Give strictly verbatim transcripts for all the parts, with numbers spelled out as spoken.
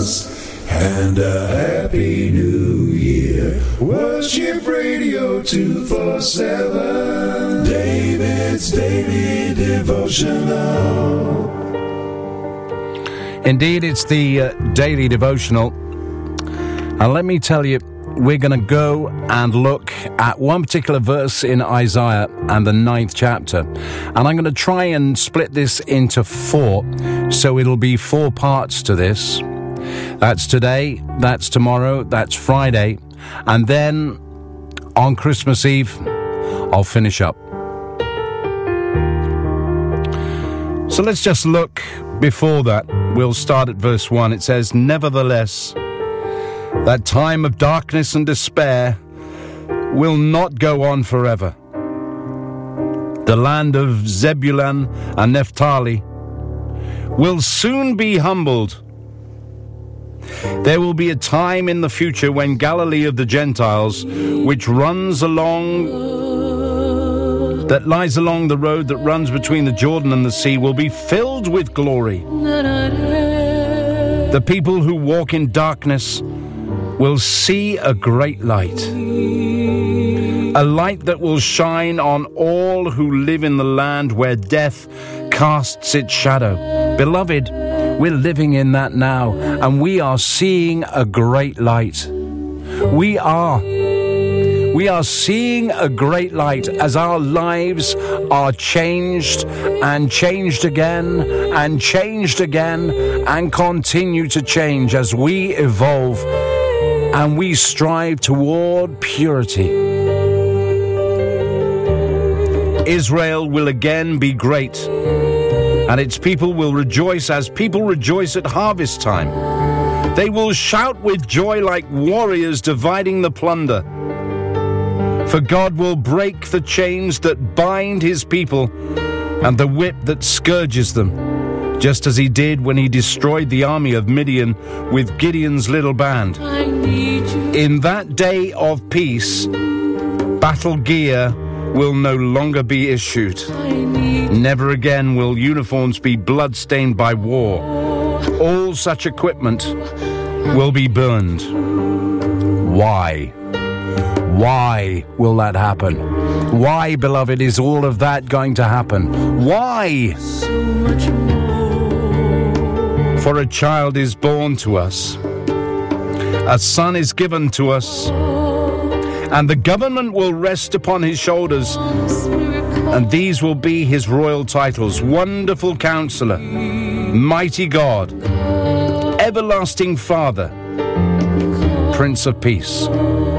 Christmas and a Happy New Year. Worship Radio two forty-seven, David's Daily Devotional. Indeed, it's the uh, Daily Devotional. And let me tell you, we're going to go and look at one particular verse in Isaiah and the ninth chapter. And I'm going to try and split this into four, so it'll be four parts to this. That's today, that's tomorrow, that's Friday, and then on Christmas Eve, I'll finish up. So let's just look before that. We'll start at verse one. It says, "Nevertheless, that time of darkness and despair will not go on forever. The land of Zebulun and Naphtali will soon be humbled. There will be a time in the future when Galilee of the Gentiles, which runs along, that lies along the road that runs between the Jordan and the sea, will be filled with glory. The people who walk in darkness will see a great light, a light that will shine on all who live in the land where death casts its shadow." Beloved, we're living in that now, and we are seeing a great light. We are. We are seeing a great light as our lives are changed and changed again and changed again and continue to change as we evolve and we strive toward purity. Israel will again be great, and its people will rejoice as people rejoice at harvest time. They will shout with joy like warriors dividing the plunder. For God will break the chains that bind his people and the whip that scourges them, just as he did when he destroyed the army of Midian with Gideon's little band. In that day of peace, battle gear will no longer be issued. Never again will uniforms be blood-stained by war. All such equipment will be burned. Why? Why will that happen? Why, beloved, is all of that going to happen? Why? For a child is born to us, a son is given to us, and the government will rest upon his shoulders, and these will be his royal titles: Wonderful Counselor, Mighty God, Everlasting Father, Prince of Peace.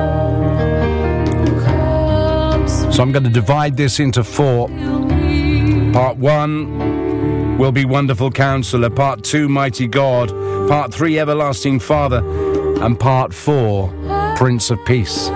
So I'm going to divide this into four. Part one will be Wonderful Counselor. Part two, Mighty God. Part three, Everlasting Father. And part four, Prince of Peace.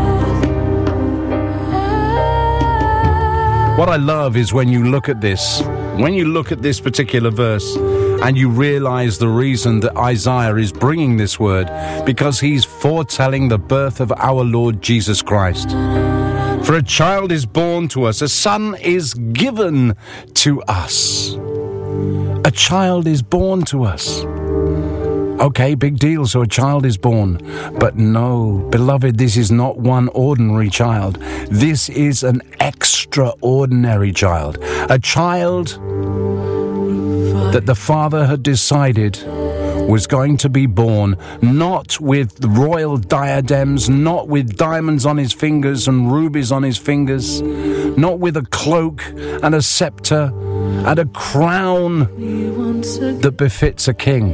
What I love is when you look at this, when you look at this particular verse, and you realize the reason that Isaiah is bringing this word, because he's foretelling the birth of our Lord Jesus Christ. For a child is born to us, a son is given to us. A child is born to us. Okay, big deal, so a child is born. But no, beloved, this is not one ordinary child. This is an extraordinary child. A child that the Father had decided was going to be born, not with royal diadems, not with diamonds on his fingers and rubies on his fingers, not with a cloak and a scepter and a crown that befits a king.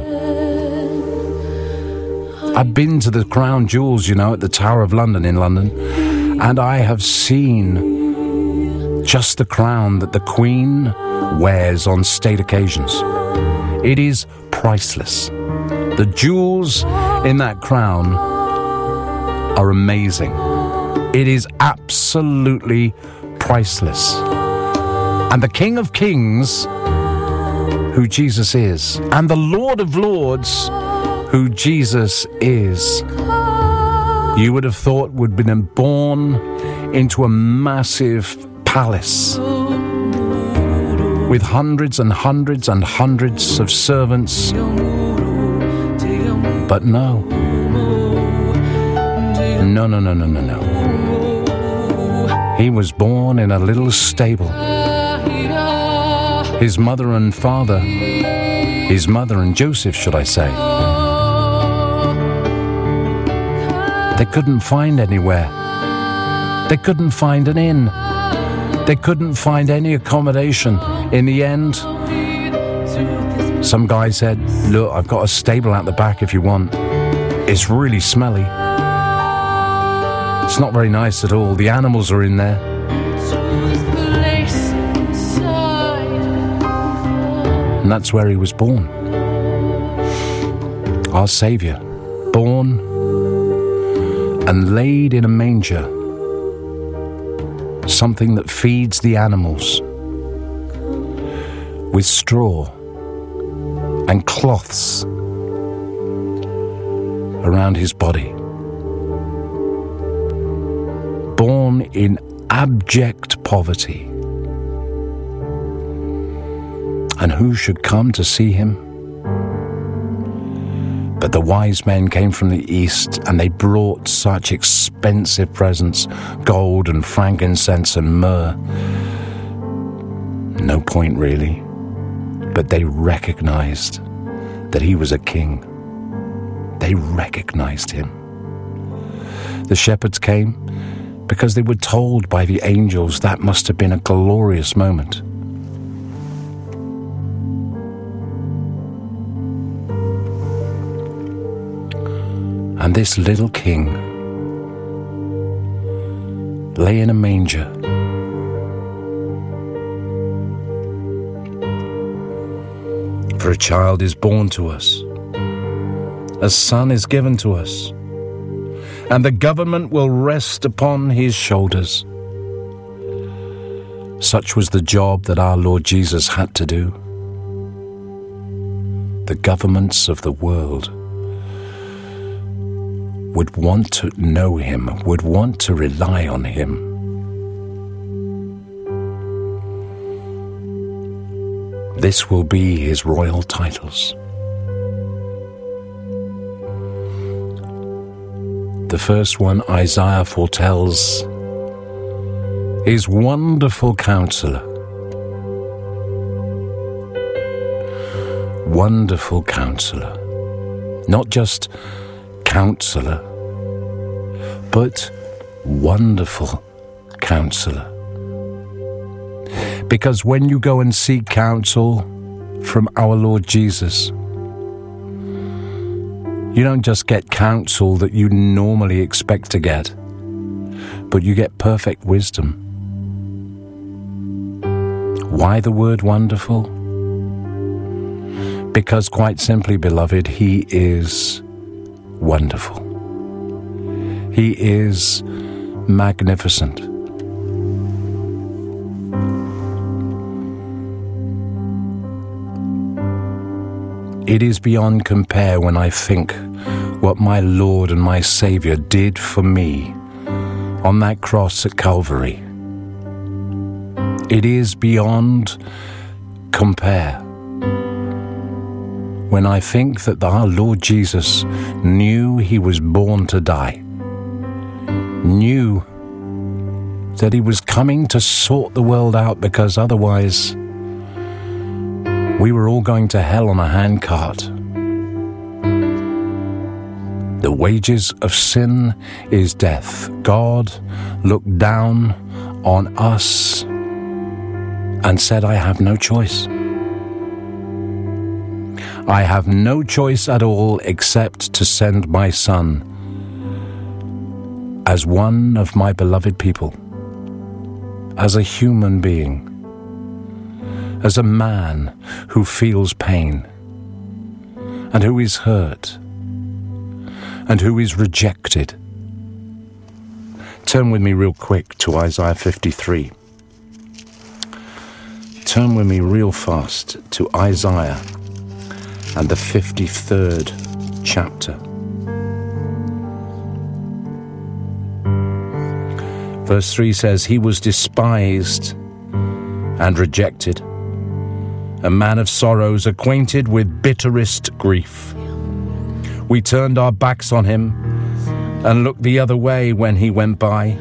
I've been to the Crown Jewels, you know, at the Tower of London in London, and I have seen just the crown that the Queen wears on state occasions. It is priceless. The jewels in that crown are amazing. It is absolutely priceless. And the King of Kings, who Jesus is, and the Lord of Lords, who Jesus is, you would have thought would have been born into a massive palace with hundreds and hundreds and hundreds of servants But no. No, no, no, no, no, no. He was born in a little stable. His mother and father, his mother and Joseph, should I say, they couldn't find anywhere. They couldn't find an inn. They couldn't find any accommodation. In the end, some guy said, look, I've got a stable out the back if you want. It's really smelly. It's not very nice at all. The animals are in there. And that's where he was born. Our Saviour, born and laid in a manger, something that feeds the animals, with straw and cloths around his body. Born in abject poverty. And who should come to see him? But the wise men came from the east, and they brought such expensive presents, gold and frankincense and myrrh. No point really, but they recognized that he was a king. They recognized him. The shepherds came because they were told by the angels that must have been a glorious moment. And this little king lay in a manger. For a child is born to us, a son is given to us, and the government will rest upon his shoulders. Such was the job that our Lord Jesus had to do. The governments of the world would want to know him, would want to rely on him. This will be his royal titles. The first one Isaiah foretells is Wonderful Counselor. Wonderful Counselor. Not just Counselor, but Wonderful Counselor. Because when you go and seek counsel from our Lord Jesus, you don't just get counsel that you normally expect to get, but you get perfect wisdom. Why the word wonderful? Because quite simply, beloved, he is wonderful. He is magnificent. It is beyond compare when I think what my Lord and my Saviour did for me on that cross at Calvary. It is beyond compare when I think that our Lord Jesus knew he was born to die, knew that he was coming to sort the world out, because otherwise we were all going to hell on a handcart. The wages of sin is death. God looked down on us and said, I have no choice. I have no choice at all except to send my Son as one of my beloved people, as a human being, as a man who feels pain and who is hurt and who is rejected. Turn with me real quick to Isaiah fifty-three. Turn with me real fast to Isaiah and the fifty-third chapter. Verse three says, he was despised and rejected, a man of sorrows, acquainted with bitterest grief. We turned our backs on him and looked the other way when he went by.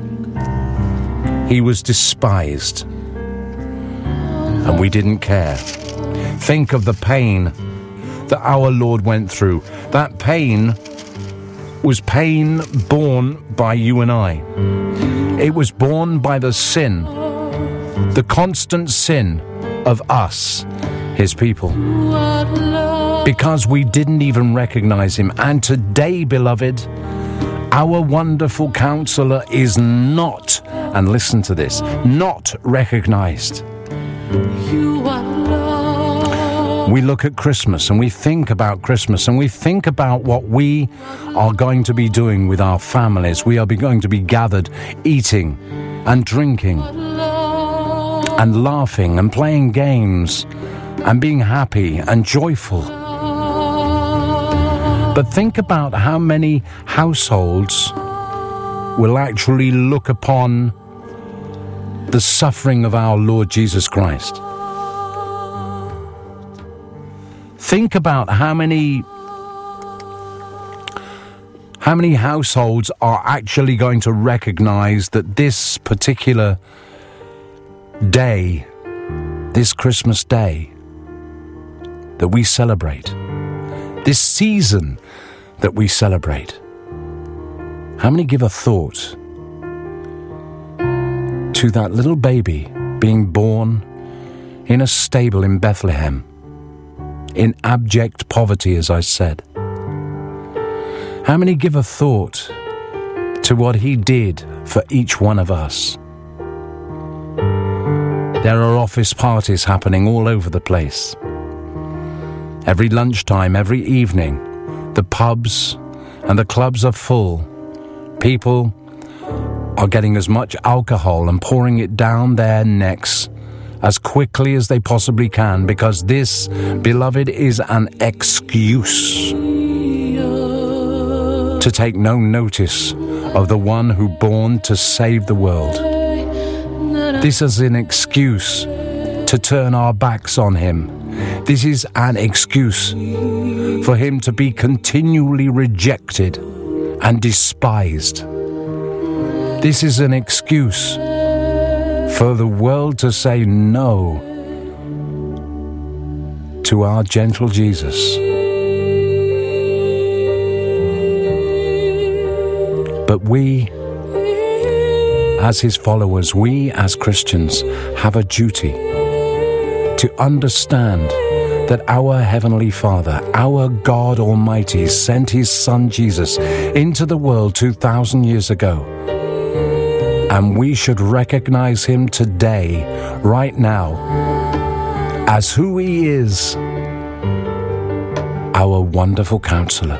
He was despised, and we didn't care. Think of the pain that our Lord went through. That pain was pain borne by you and I. It was borne by the sin, the constant sin of us, his people, because we didn't even recognize him. And today, beloved, our wonderful counselor is not, and listen to this, not recognized. You are Lord. We look at Christmas and we think about Christmas and we think about what we are going to be doing with our families. We are going to be gathered, eating and drinking and laughing and playing games and being happy and joyful. But think about how many households will actually look upon the suffering of our Lord Jesus Christ. Think about how many how many households are actually going to recognize that this particular day, this Christmas day that we celebrate, this season that we celebrate, how many give a thought to that little baby being born in a stable in Bethlehem, in abject poverty, as I said? How many give a thought to what he did for each one of us? There are office parties happening all over the place. Every lunchtime, every evening, the pubs and the clubs are full. People are getting as much alcohol and pouring it down their necks as quickly as they possibly can, because this, beloved, is an excuse to take no notice of the one who born to save the world. This is an excuse to turn our backs on him. This is an excuse for him to be continually rejected and despised. This is an excuse for the world to say no to our gentle Jesus. But we, as his followers, we as Christians, have a duty to understand that our Heavenly Father, our God Almighty, sent his Son Jesus into the world two thousand years ago. And we should recognize him today, right now, as who he is, our wonderful counselor.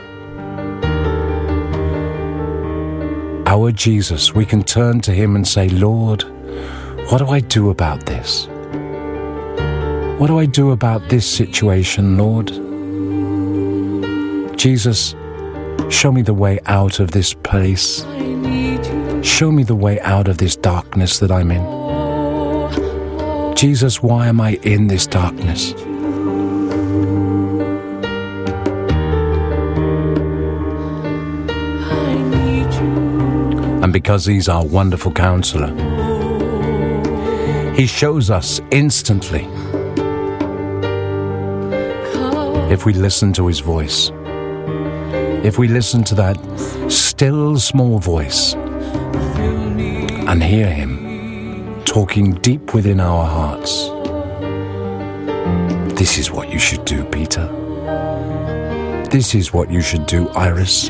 Our Jesus. We can turn to him and say, Lord, what do I do about this? What do I do about this situation, Lord? Jesus, show me the way out of this place. Show me the way out of this darkness that I'm in. Jesus, why am I in this darkness? And because he's our wonderful counselor, he shows us instantly if we listen to his voice, if we listen to that still small voice and hear him talking deep within our hearts. This is what you should do, Peter. This is what you should do, Iris.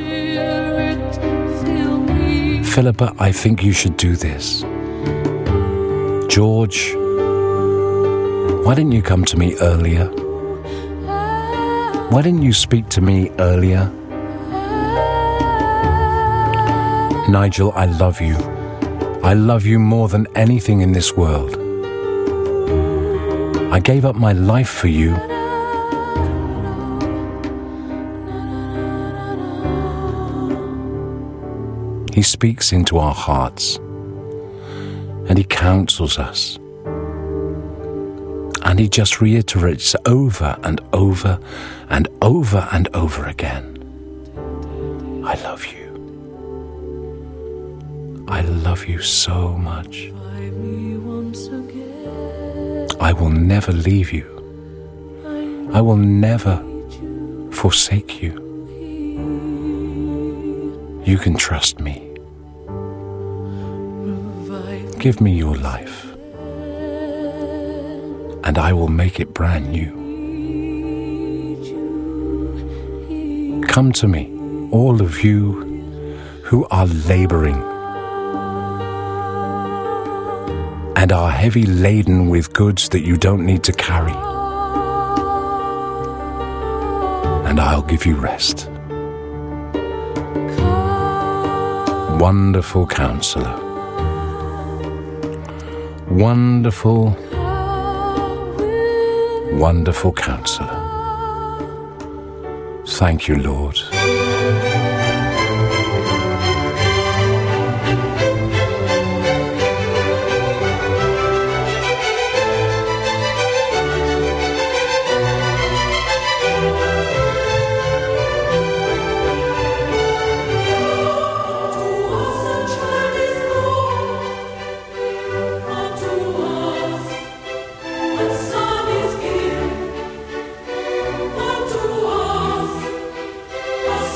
Philippa, I think you should do this. George, why didn't you come to me earlier? Why didn't you speak to me earlier? Nigel, I love you. I love you more than anything in this world. I gave up my life for you. He speaks into our hearts and he counsels us. And he just reiterates over and over and over and over again. I love you. I love you so much. I will never leave you. I will never forsake you. You can trust me. Give me your life, and I will make it brand new. Come to me, all of you who are laboring and are heavy laden with goods that you don't need to carry, and I'll give you rest. Wonderful Counselor, wonderful, wonderful Counselor. Thank you, Lord. Son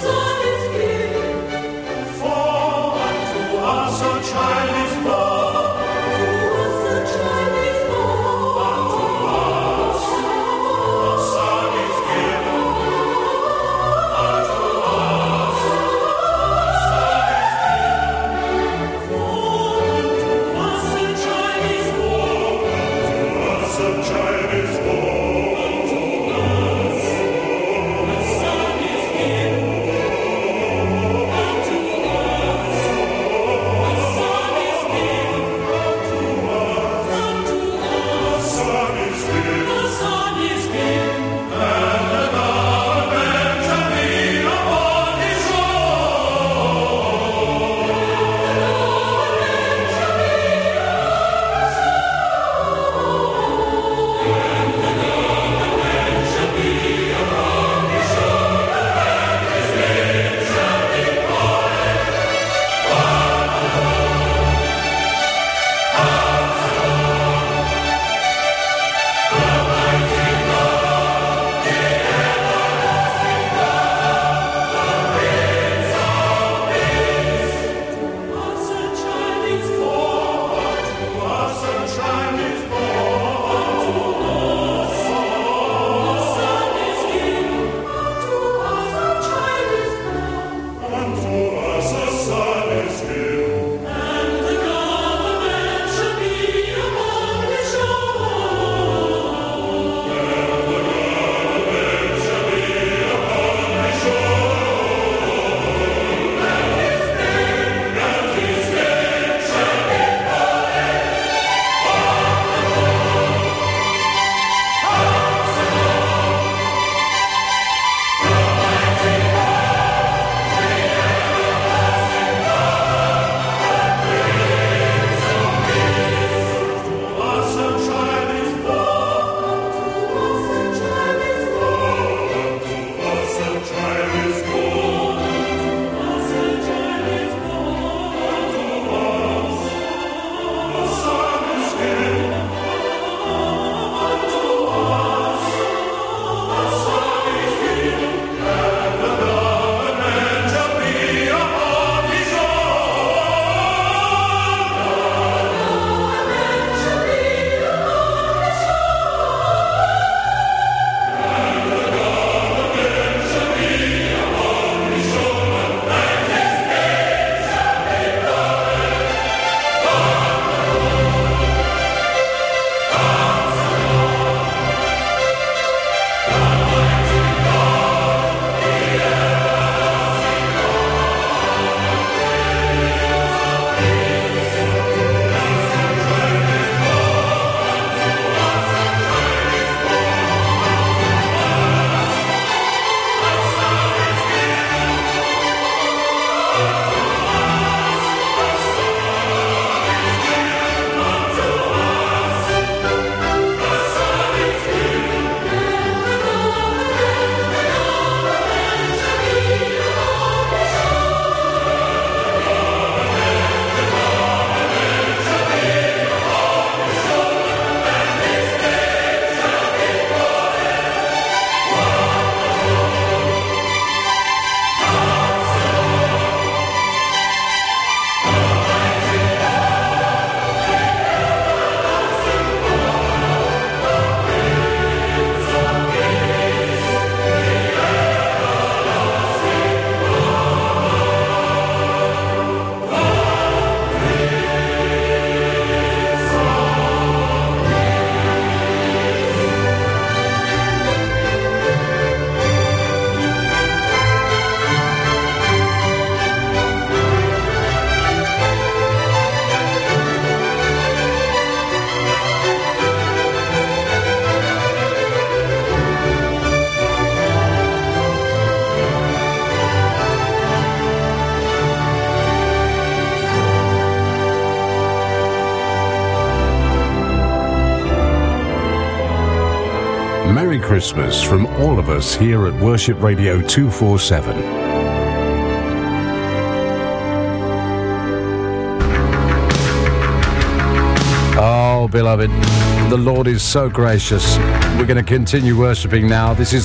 Merry Christmas from all of us here at Worship Radio two forty-seven. Oh, beloved, the Lord is so gracious. We're going to continue worshipping now. This is